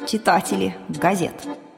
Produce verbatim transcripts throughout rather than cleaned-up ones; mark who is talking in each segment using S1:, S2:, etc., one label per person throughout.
S1: читатели газет.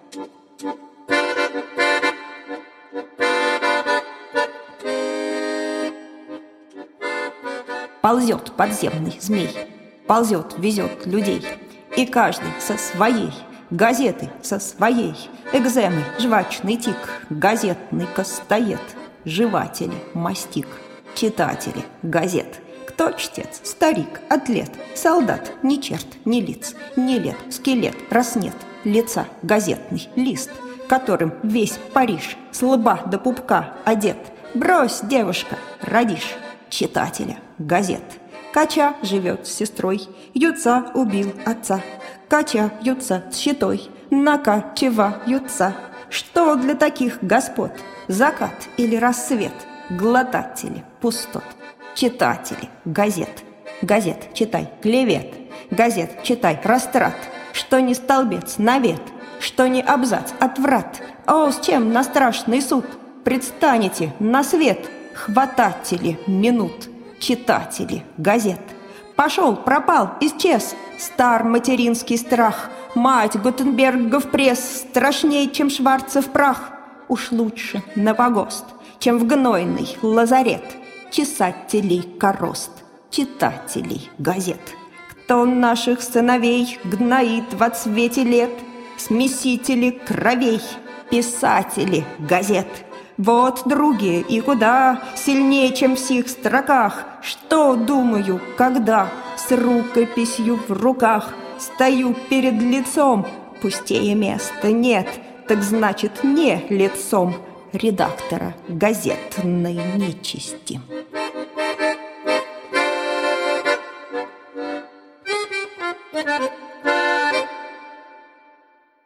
S1: Ползет подземный змей, ползет, везет людей, и каждый со своей, газеты со своей, экземы, жвачный тик, газетный костоед, жеватели, мастик, читатели газет. Кто чтец? Старик, атлет, солдат, ни черт, ни лиц, ни лет, скелет, раз нет лица, газетный лист, которым весь Париж с лба до пупка одет. Брось, девушка, родишь читателя газет. Кача живет с сестрой, Юца убил отца. Качаются с щитой, накачиваются. Что для таких господ? Закат или рассвет? Глотатели пустот, читатели газет. Газет читай клевет, газет читай растрат. Что не столбец навет, что не абзац отврат. О, с чем на страшный суд предстанете на свет? Хвататели минут, читатели газет. Пошел, пропал, исчез стар материнский страх. Мать Гутенбергов пресс страшней, чем Шварцев прах. Уж лучше на погост, чем в гнойный лазарет. Чесателей корост, читателей газет. Кто наших сыновей гноит во цвете лет? Смесители кровей, писатели газет. Вот другие и куда сильнее, чем в сих строках. Что думаю, когда с рукописью в руках стою перед лицом? Пустее места нет, так значит не лицом редактора газетной нечисти.